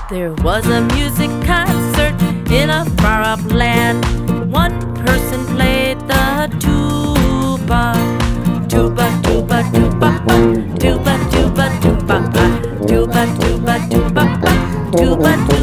There was a music concert in a far-off land. One person played the tuba. Tuba, tuba, tuba, tuba, tuba, tuba, tuba, tuba, tuba, tuba, tuba, tuba.